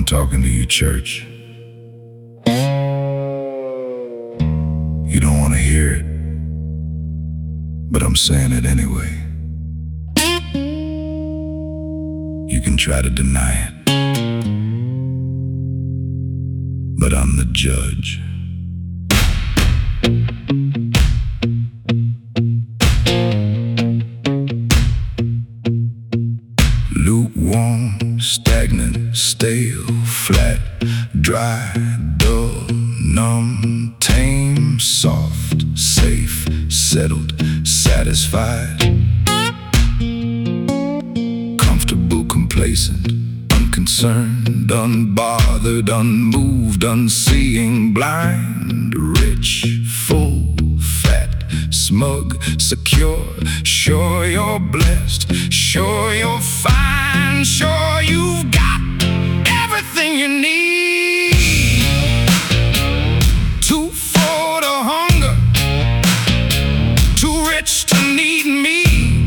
talking to you, church. You don't want to hear it, but I'm saying it anyway. You can try to deny it, but I'm the judge. Lukewarm, stagnant, stale, flat, dry, dull, numb, tame, soft, safe, settled, satisfied, comfortable, complacent, unconcerned, unbothered, unmoved, unseeing, blind, rich, full, fat, smug, secure, sure you're blessed, sure you're fine, sure you've got everything you need. Too full to hunger, too rich to need me,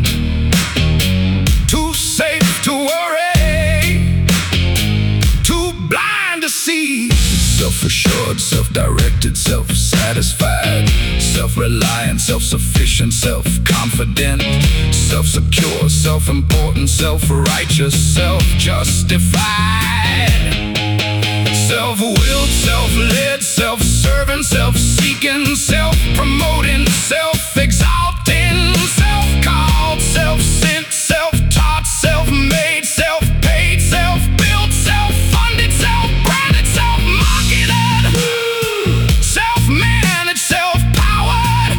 too safe to worry, too blind to see. Self-assured, self-directed, self-satisfied, self-reliant, self-sufficient, self-confident, self-secure, self-important, self-righteous, self-justified, self-willed, self-led, self-serving, self-seeking, self-promoting, self-exalting, self-called, self-sent, self-taught, self-made, self-paid, self-built, self-funded, self-branded, self-marketed, self-managed, self-powered,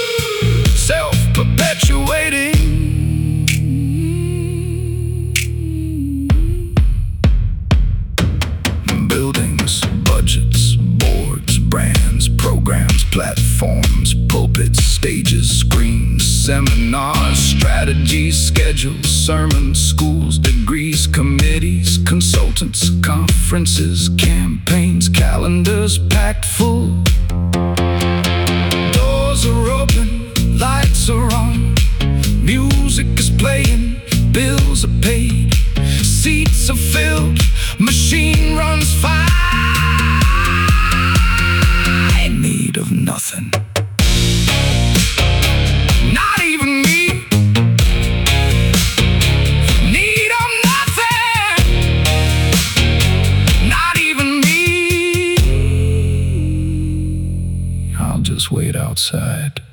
self-perpetuating. Buildings, budgets, boards, brands, programs, platforms, pulpits, stages, screens, seminars, strategies, schedules, sermons, schools, degrees, committees, consultants, conferences, campaigns, calendars packed full. Doors are open, lights are on, music is playing, bills are paid, seats are filled, machine runs fine. Need of nothing, not even me. Need of nothing, not even me. I'll just wait outside.